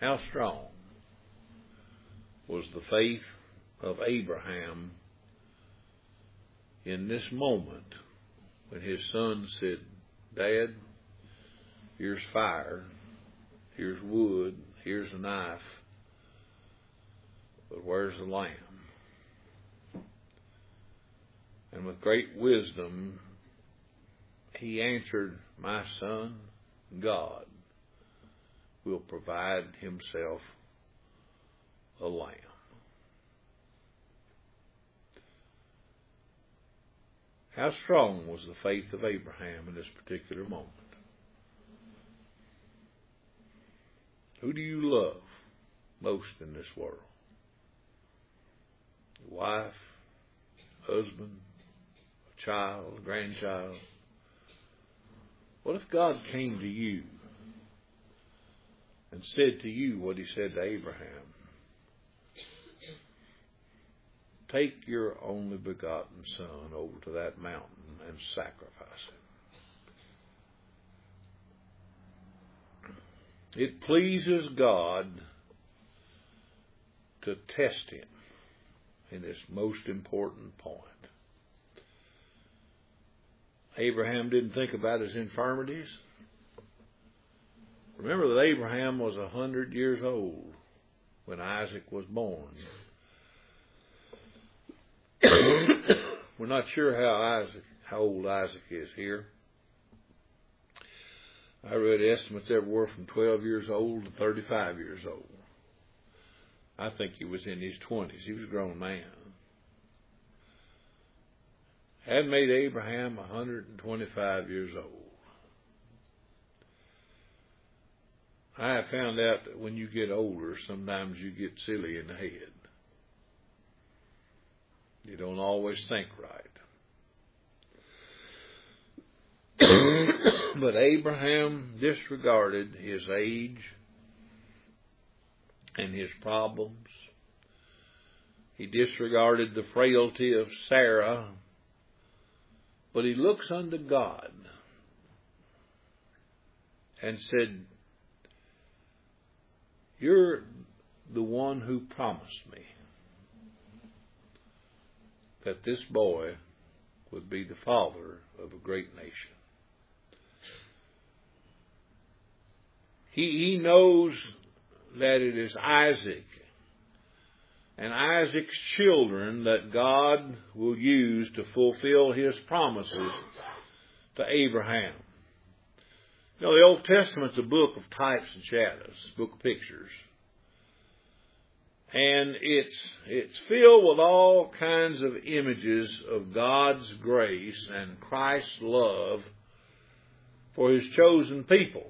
How strong was the faith of Abraham in this moment when his son said, Dad, here's fire, here's wood, here's a knife, but where's the lamb? And with great wisdom, he answered, my son, God will provide himself a lamb. How strong was the faith of Abraham in this particular moment? Who do you love most in this world? Your wife, husband, a child, a grandchild? What if God came to you and said to you what he said to Abraham? Take your only begotten son over to that mountain and sacrifice him. It pleases God to test him in this most important point. Abraham didn't think about his infirmities. Remember that Abraham was 100 years old when Isaac was born. We're not sure how old Isaac is here. I read estimates everywhere from 12 years old to 35 years old. I think he was in his 20s. He was a grown man. Had made Abraham 125 years old. I have found out that when you get older, sometimes you get silly in the head. You don't always think right. But Abraham disregarded his age and his problems. He disregarded the frailty of Sarah. But he looks unto God and said, you're the one who promised me that this boy would be the father of a great nation. He knows that it is Isaac and Isaac's children that God will use to fulfill his promises to Abraham. You know, the Old Testament's a book of types and shadows, a book of pictures. And it's filled with all kinds of images of God's grace and Christ's love for his chosen people.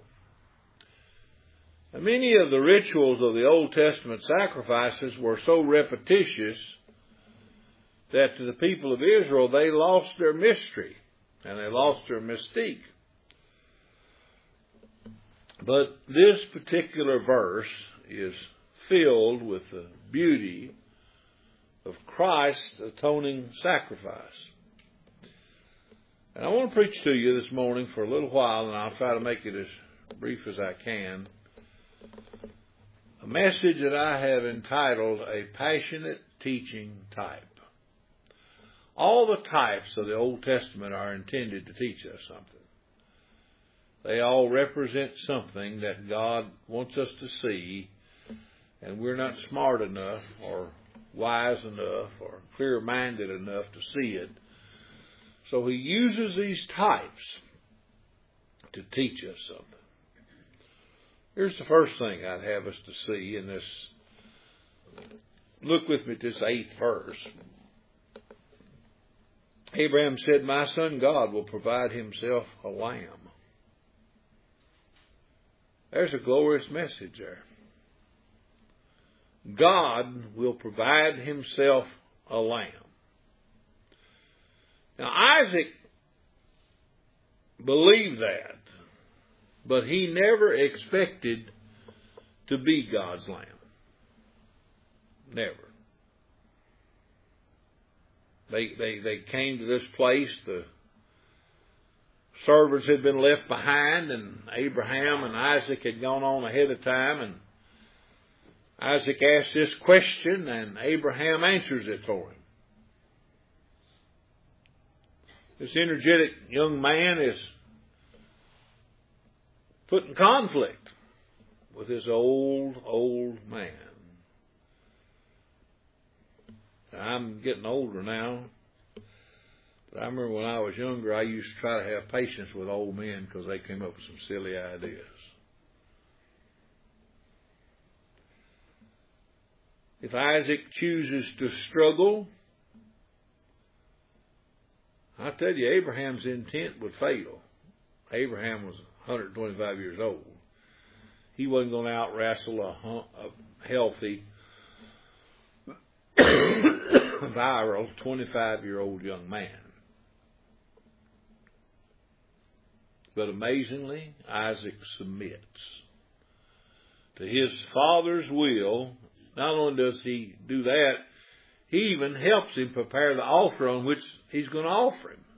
And many of the rituals of the Old Testament sacrifices were so repetitious that to the people of Israel, they lost their mystery and they lost their mystique. But this particular verse is filled with the beauty of Christ's atoning sacrifice. And I want to preach to you this morning for a little while, and I'll try to make it as brief as I can. A message that I have entitled, A Passionate Teaching Type. All the types of the Old Testament are intended to teach us something. They all represent something that God wants us to see, and we're not smart enough or wise enough or clear-minded enough to see it. So he uses these types to teach us something. Here's the first thing I'd have us to see in this. Look with me at this 8th verse. Abraham said, my son God will provide himself a lamb. There's a glorious message there. God will provide himself a lamb. Now Isaac believed that, but he never expected to be God's lamb. Never. They came to this place. The servants had been left behind, and Abraham and Isaac had gone on ahead of time, and Isaac asks this question, and Abraham answers it for him. This energetic young man is put in conflict with this old man. I'm getting older now, but I remember when I was younger, I used to try to have patience with old men because they came up with some silly ideas. If Isaac chooses to struggle, I tell you, Abraham's intent would fail. Abraham was 125 years old. He wasn't going to out-wrestle a healthy, viral 25-year-old young man. But amazingly, Isaac submits to his father's will. Not only does he do that, he even helps him prepare the altar on which he's going to offer him.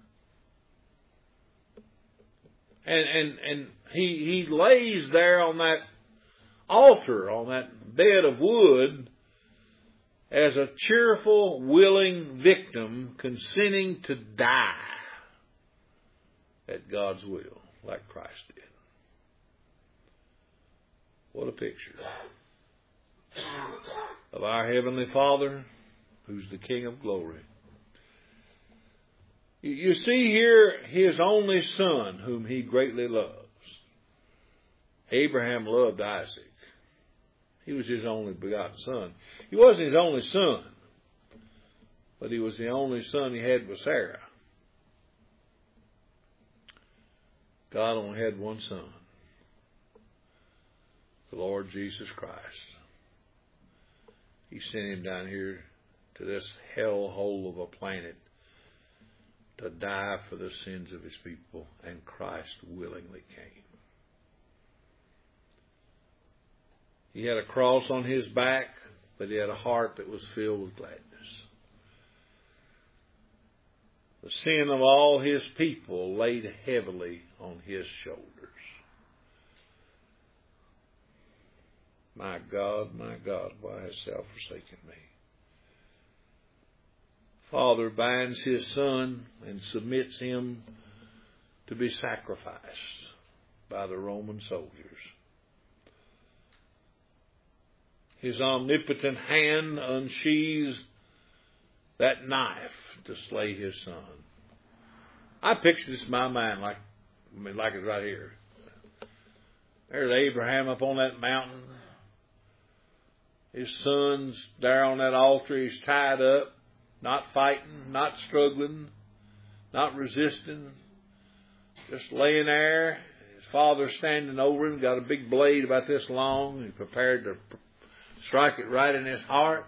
And he lays there on that altar, on that bed of wood, as a cheerful, willing victim, consenting to die at God's will, like Christ did. What a picture of our Heavenly Father, who's the King of glory. You see here his only son, whom he greatly loves. Abraham loved Isaac. He was his only begotten son. He wasn't his only son, but he was the only son he had with Sarah. God only had one son, the Lord Jesus Christ. He sent him down here to this hellhole of a planet to die for the sins of his people, and Christ willingly came. He had a cross on his back, but he had a heart that was filled with gladness. The sin of all his people laid heavily on his shoulders. My God, why hast thou forsaken me? Father binds his son and submits him to be sacrificed by the Roman soldiers. His omnipotent hand unsheathes that knife to slay his son. I picture this in my mind like it's right here. There's Abraham up on that mountain. His son's there on that altar. He's tied up, not fighting, not struggling, not resisting, just laying there. His father standing over him, got a big blade about this long. He prepared to strike it right in his heart.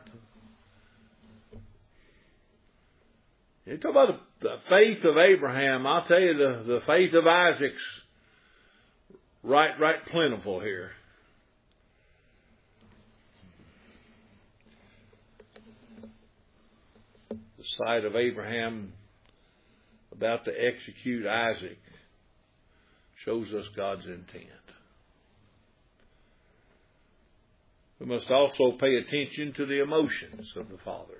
You talk about the faith of Abraham. I'll tell you, the faith of Isaac's right plentiful here. The sight of Abraham about to execute Isaac shows us God's intent. We must also pay attention to the emotions of the father.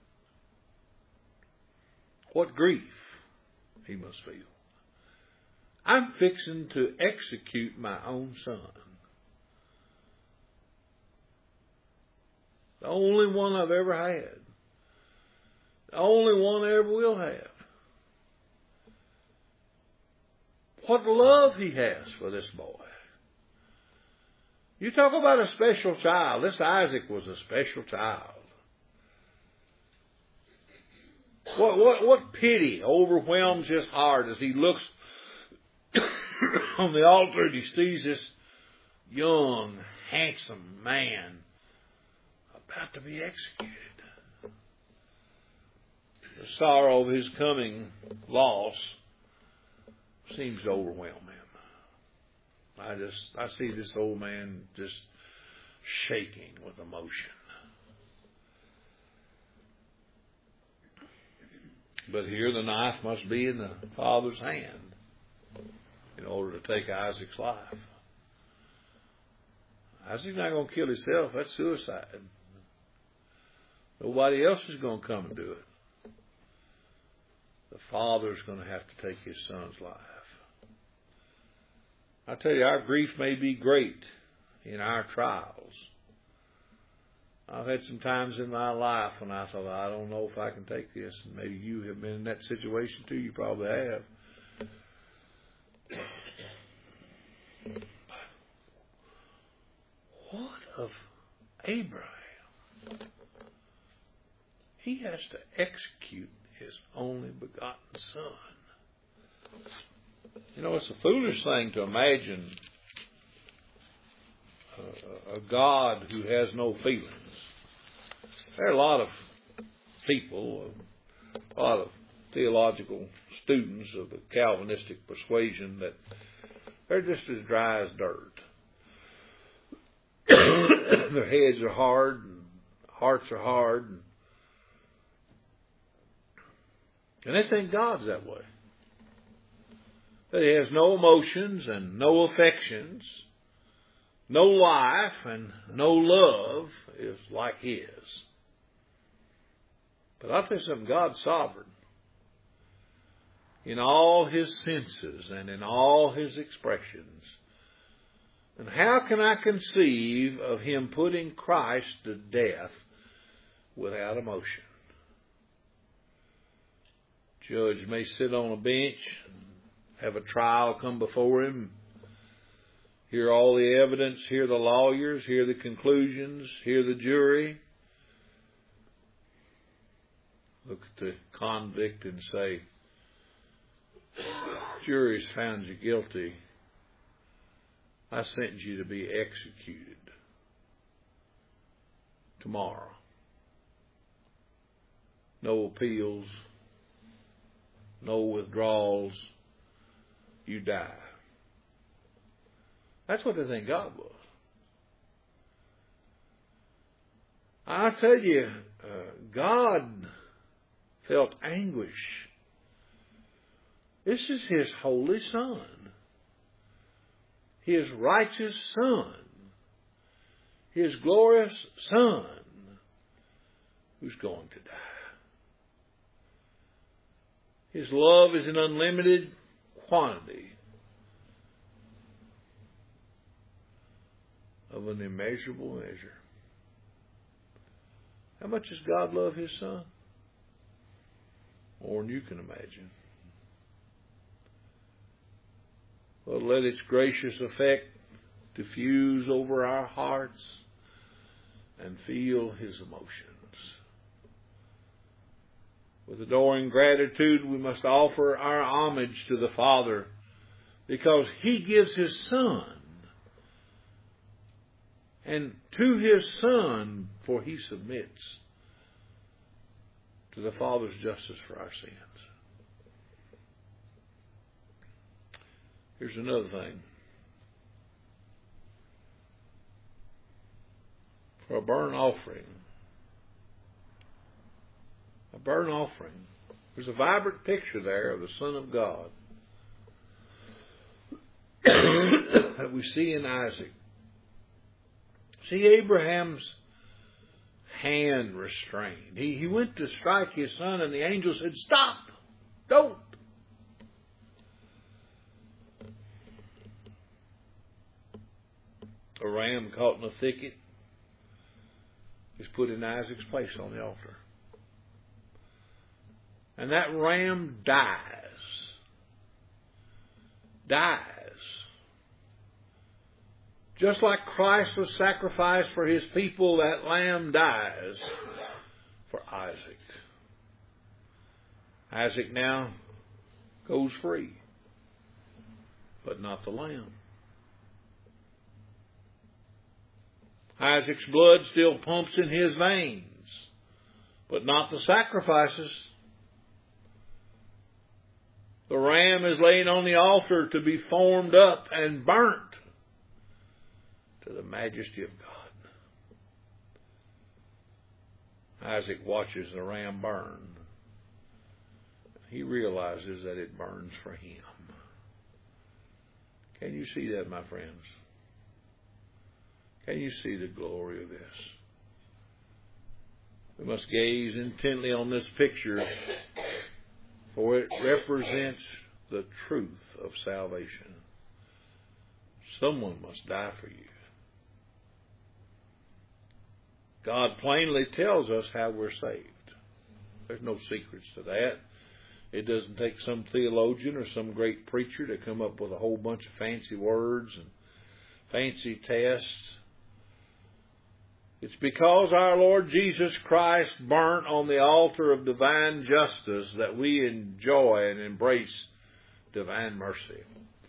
What grief he must feel. I'm fixing to execute my own son. The only one I've ever had. The only one I ever will have. What love he has for this boy. You talk about a special child. This Isaac was a special child. What pity overwhelms his heart as he looks on the altar and he sees this young, handsome man about to be executed. The sorrow of his coming loss seems to overwhelm him. I see this old man just shaking with emotion. But here the knife must be in the father's hand in order to take Isaac's life. Isaac's not going to kill himself. That's suicide. Nobody else is going to come and do it. The father's going to have to take his son's life. I tell you, our grief may be great in our trials. I've had some times in my life when I thought, I don't know if I can take this. And maybe you have been in that situation too. You probably have. What of Abraham? He has to execute his only begotten son. You know, it's a foolish thing to imagine a God who has no feelings. There are a lot of people, a lot of theological students of the Calvinistic persuasion that they're just as dry as dirt. Their heads are hard and hearts are hard. And they think God's that way. That He has no emotions and no affections, no life and no love is like His. But I'll tell you something, God's sovereign. In all His senses and in all His expressions. And how can I conceive of Him putting Christ to death without emotion? Judge may sit on a bench, have a trial come before him, hear all the evidence, hear the lawyers, hear the conclusions, hear the jury. Look at the convict and say, jury's found you guilty. I sentence you to be executed tomorrow. No appeals, no withdrawals. You die. That's what they think God was. I tell you, God felt anguish. This is His holy Son. His righteous Son. His glorious Son who's going to die. His love is an unlimited quantity of an immeasurable measure. How much does God love His Son? More than you can imagine. Well, let its gracious effect diffuse over our hearts and feel His emotions. With adoring gratitude, we must offer our homage to the Father because He gives His Son. And to His Son, for He submits to the Father's justice for our sins. Here's another thing. For a burnt offering, there's a vibrant picture there of the Son of God that we see in Isaac. See Abraham's hand restrained. He went to strike his son and the angel said, "Stop! Don't!" A ram caught in a thicket is put in Isaac's place on the altar. And that ram dies. Just like Christ was sacrificed for His people, that lamb dies for Isaac. Isaac now goes free, but not the lamb. Isaac's blood still pumps in his veins, but not the sacrifices. The ram is laid on the altar to be formed up and burnt to the majesty of God. Isaac watches the ram burn. He realizes that it burns for him. Can you see that, my friends? Can you see the glory of this? We must gaze intently on this picture, for it represents the truth of salvation. Someone must die for you. God plainly tells us how we're saved. There's no secrets to that. It doesn't take some theologian or some great preacher to come up with a whole bunch of fancy words and fancy tests. It's because our Lord Jesus Christ burnt on the altar of divine justice that we enjoy and embrace divine mercy.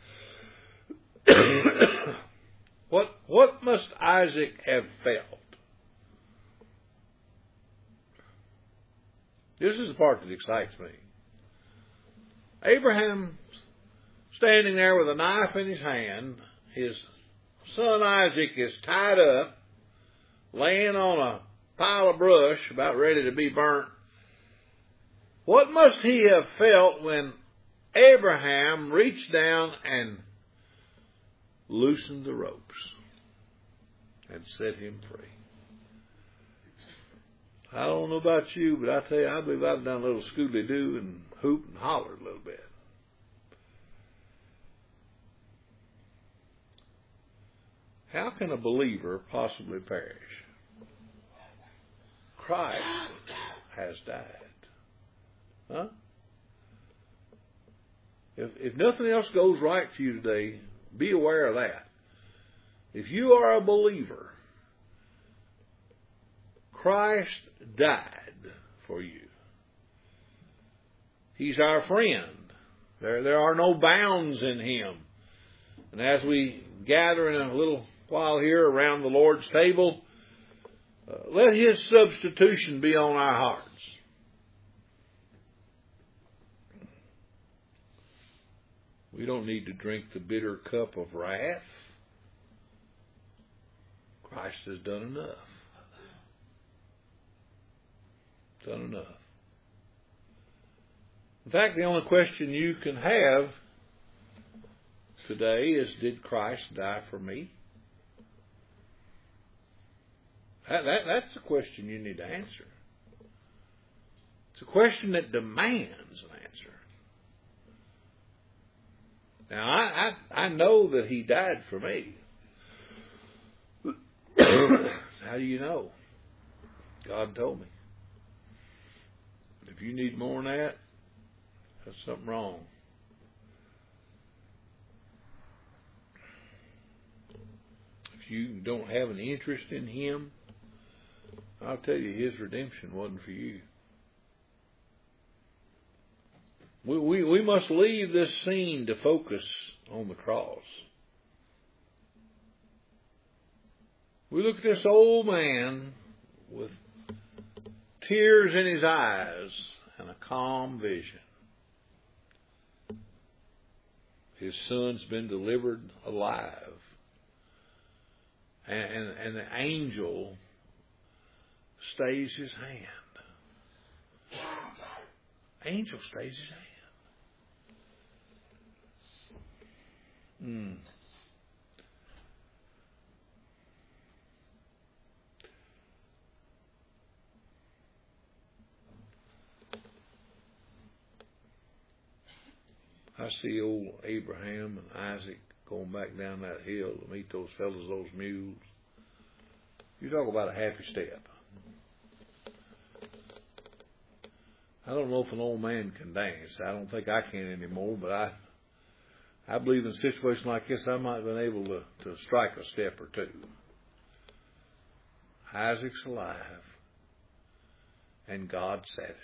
What must Isaac have felt? This is the part that excites me. Abraham standing there with a knife in his hand. His son Isaac is tied up, laying on a pile of brush, about ready to be burnt. What must he have felt when Abraham reached down and loosened the ropes and set him free? I don't know about you, but I tell you, I believe I've done a little Scooby-Doo and hooped and hollered a little bit. How can a believer possibly perish? Christ has died. Huh? If nothing else goes right for you today, be aware of that. If you are a believer, Christ died for you. He's our friend. There are no bounds in Him. And as we gather in a little while here around the Lord's table, let His substitution be on our hearts. We don't need to drink the bitter cup of wrath. Christ has done enough. Done enough. In fact, the only question you can have today is, did Christ die for me? That's a question you need to answer. It's a question that demands an answer. Now, I know that He died for me. How do you know? God told me. If you need more than that, there's something wrong. If you don't have an interest in Him, I'll tell you, His redemption wasn't for you. We must leave this scene to focus on the cross. We look at this old man with tears in his eyes and a calm vision. His son's been delivered alive. And the angel stays his hand. Angel stays his hand. I see old Abraham and Isaac going back down that hill to meet those fellas, those mules. You talk about a happy step. I don't know if an old man can dance. I don't think I can anymore, but I believe in a situation like this, I might have been able to strike a step or two. Isaac's alive, and God's satisfied.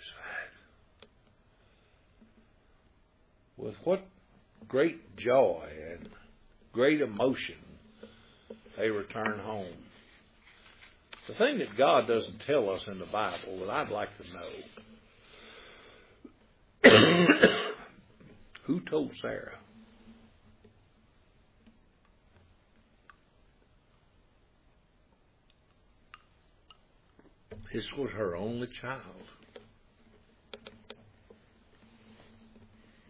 With what great joy and great emotion they return home. The thing that God doesn't tell us in the Bible that I'd like to know, who told Sarah? This was her only child.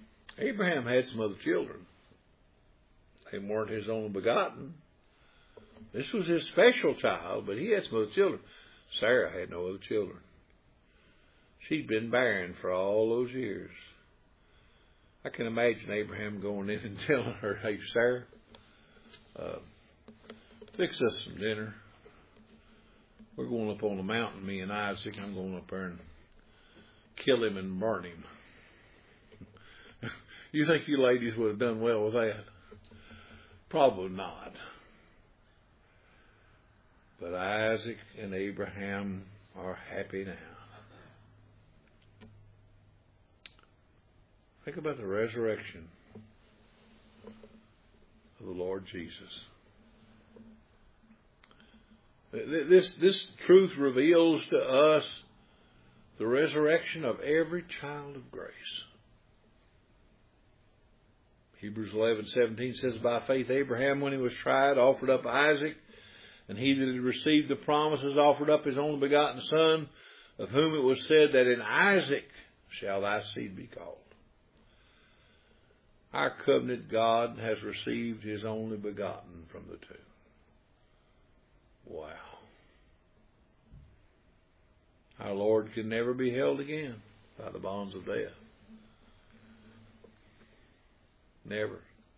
Abraham had some other children. They weren't his only begotten. This was his special child, but he had some other children. Sarah had no other children. She'd been barren for all those years. I can imagine Abraham going in and telling her, "Hey, Sarah, fix us some dinner. We're going up on the mountain, me and Isaac. I'm going up there and kill him and burn him." You think you ladies would have done well with that? Probably not. But Isaac and Abraham are happy now. Think about the resurrection of the Lord Jesus. This truth reveals to us the resurrection of every child of grace. Hebrews 11:17 says, "By faith Abraham, when he was tried, offered up Isaac, and he that had received the promises offered up his only begotten son, of whom it was said that in Isaac shall thy seed be called." Our covenant God has received his only begotten from the two. Wow. Our Lord can never be held again by the bonds of death. Never.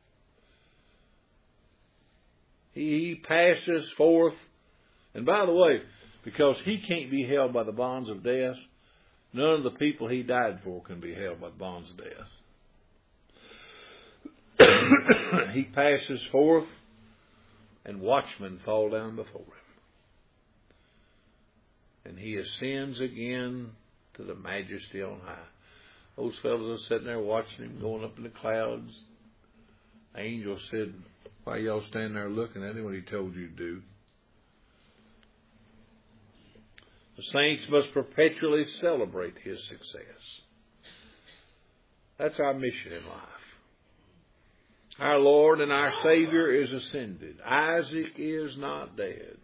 He passes forth. And by the way, because he can't be held by the bonds of death, none of the people he died for can be held by the bonds of death. He passes forth, and watchmen fall down before him. And he ascends again to the majesty on high. Those fellows are sitting there watching him going up in the clouds. The angel said, "Why y'all standing there looking at him? What he told you to do?" The saints must perpetually celebrate his success. That's our mission in life. Our Lord and our Savior is ascended. Isaac is not dead.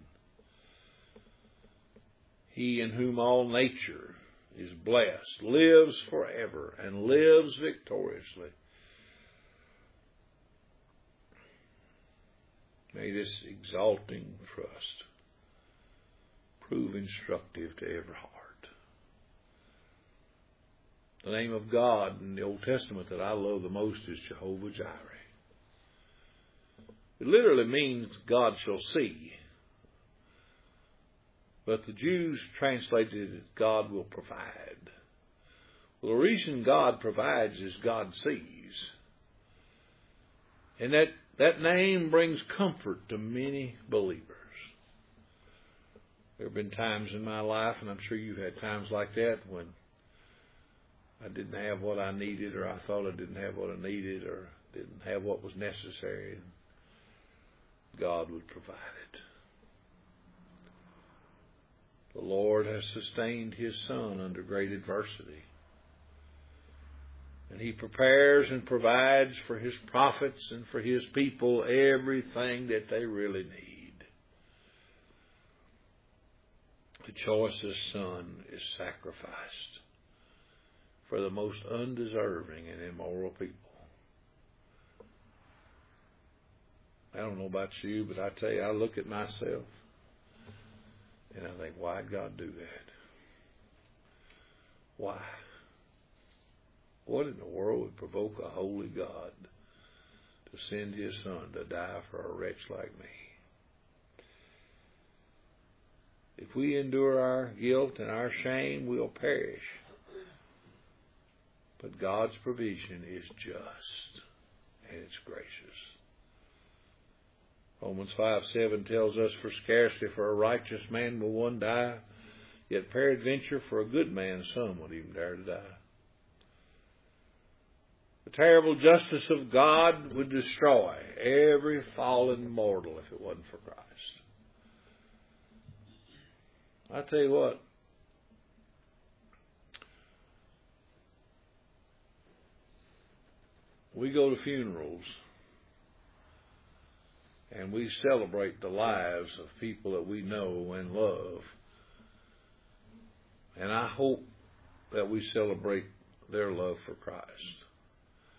He in whom all nature is blessed lives forever and lives victoriously. May this exalting trust prove instructive to every heart. The name of God in the Old Testament that I love the most is Jehovah Jireh. It literally means God shall see. But the Jews translated it, God will provide. Well, the reason God provides is God sees. And that name brings comfort to many believers. There have been times in my life, and I'm sure you've had times like that, when I didn't have what I needed, or I thought I didn't have what I needed, or didn't have what was necessary. God would provide it. The Lord has sustained his Son under great adversity. And he prepares and provides for his prophets and for his people everything that they really need. The choicest Son is sacrificed for the most undeserving and immoral people. I don't know about you, but I tell you, I look at myself and I think, why did God do that? Why? What in the world would provoke a holy God to send his Son to die for a wretch like me? If we endure our guilt and our shame, we'll perish. But God's provision is just and it's gracious. Romans 5:7 tells us, "For scarcely for a righteous man will one die, yet peradventure for a good man some would even dare to die." The terrible justice of God would destroy every fallen mortal if it wasn't for Christ. I tell you what, we go to funerals and we celebrate the lives of people that we know and love. And I hope that we celebrate their love for Christ.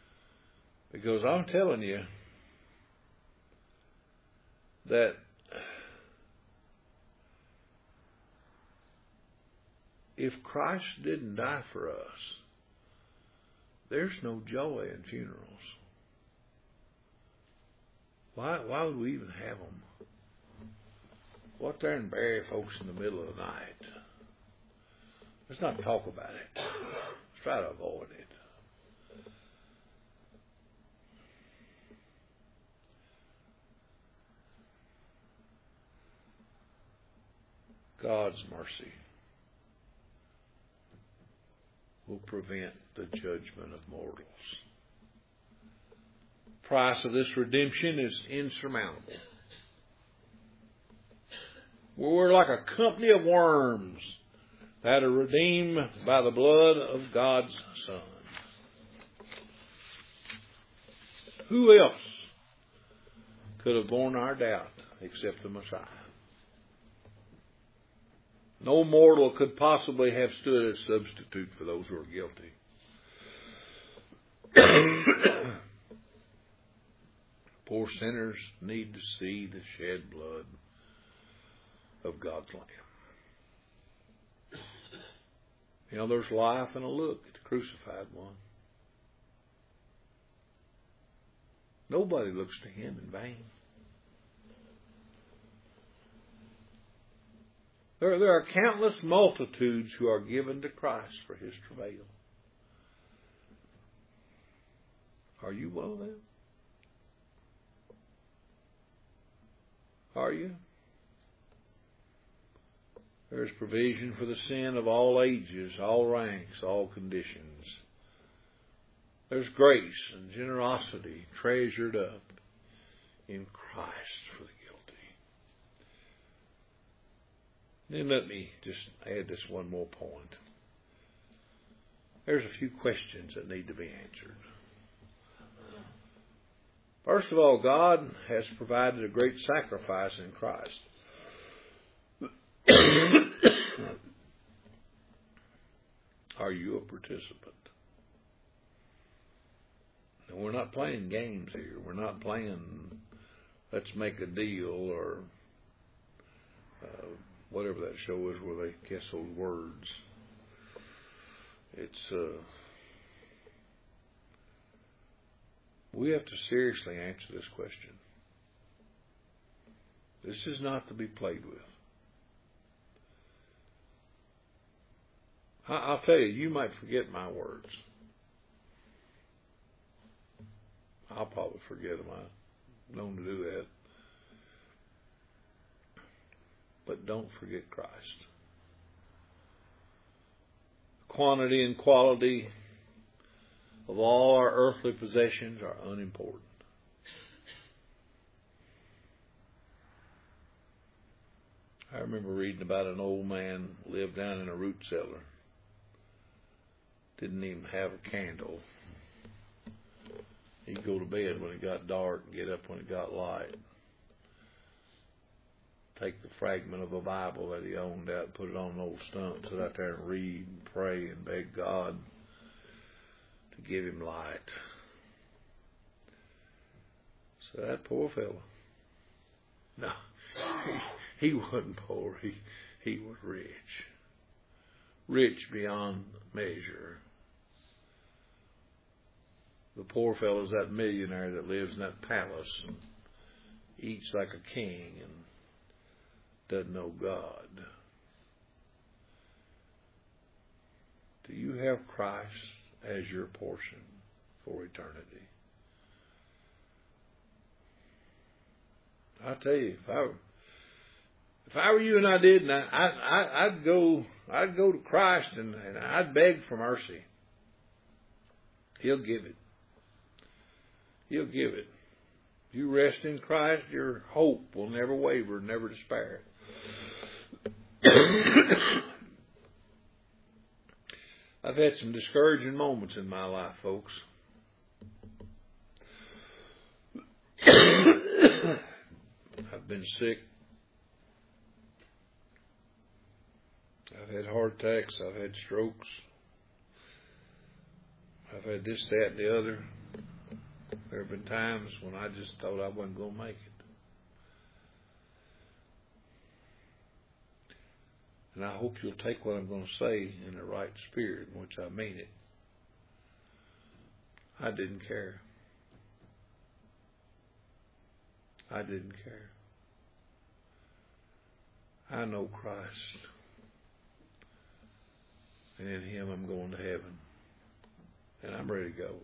Because I'm telling you that if Christ didn't die for us, there's no joy in funerals. Why would we even have them? Go out there and bury folks in the middle of the night. Let's not talk about it. Let's try to avoid it. God's mercy will prevent the judgment of mortals. The price of this redemption is insurmountable. We're like a company of worms that are redeemed by the blood of God's Son. Who else could have borne our doubt except the Messiah? No mortal could possibly have stood as substitute for those who are guilty. Poor sinners need to see the shed blood of God's Lamb. You know, there's life in a look at the crucified one. Nobody looks to him in vain. There are countless multitudes who are given to Christ for his travail. Are you one of them? Are you? There is provision for the sin of all ages, all ranks, all conditions. There's grace and generosity treasured up in Christ for the guilty. Then let me just add this one more point. There's a few questions that need to be answered. First of all, God has provided a great sacrifice in Christ. Are you a participant? And we're not playing games here. We're not playing let's make a deal or whatever that show is where they guess those words. It's we have to seriously answer this question. This is not to be played with. I'll tell you, you might forget my words. I'll probably forget them. I'm known to do that. But don't forget Christ. The quantity and quality of all our earthly possessions are unimportant. I remember reading about an old man who lived down in a root cellar. Didn't even have a candle. He'd go to bed when it got dark and get up when it got light. Take the fragment of a Bible that he owned out and put it on an old stump, sit out there and read and pray and beg God to give him light. So that poor fellow. No, he wasn't poor. He was rich. Rich beyond measure. The poor fellow's that millionaire that lives in that palace and eats like a king and doesn't know God. Do you have Christ as your portion for eternity? I tell you, if I were you and I did, and I'd go to Christ and I'd beg for mercy. He'll give it. He'll give it. If you rest in Christ, your hope will never waver, never despair. I've had some discouraging moments in my life, folks. I've been sick. I've had heart attacks. I've had strokes. I've had this, that, and the other. There have been times when I just thought I wasn't going to make it. And I hope you'll take what I'm going to say in the right spirit in which I mean it. I didn't care. I didn't care. I know Christ. And in Him I'm going to heaven. And I'm ready to go.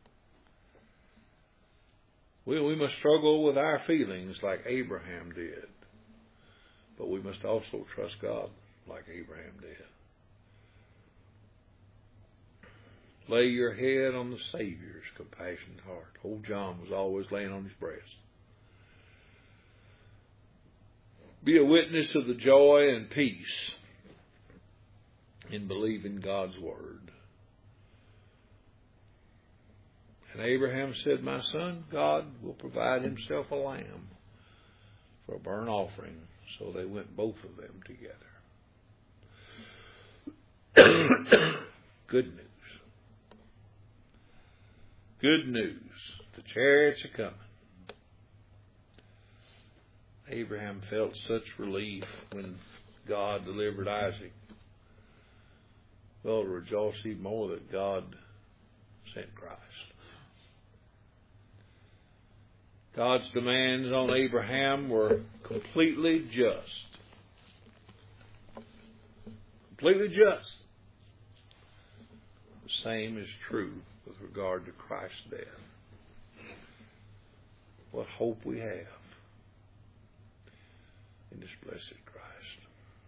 We must struggle with our feelings like Abraham did. But we must also trust God like Abraham did. Lay your head on the Savior's compassionate heart. Old John was always laying on his breast. Be a witness of the joy and peace in believing God's Word. And Abraham said, my son, God will provide Himself a lamb for a burnt offering. So they went both of them together. Good news. Good news. The chariots are coming. Abraham felt such relief when God delivered Isaac. Well, to rejoice even more that God sent Christ. God's demands on Abraham were completely just. Completely just. The same is true with regard to Christ's death. What hope we have in this blessed Christ.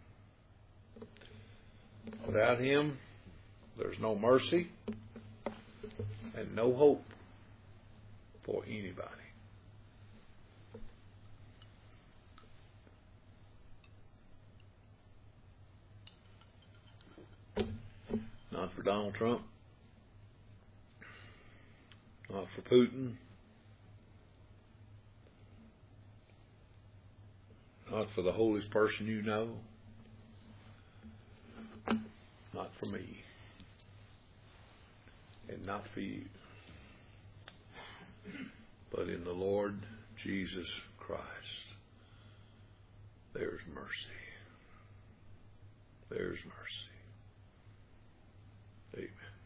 Without Him, there's no mercy and no hope for anybody. Not for Donald Trump. Not for Putin. Not for the holiest person you know. Not for me. And not for you. But in the Lord Jesus Christ, there's mercy. There's mercy. Amen.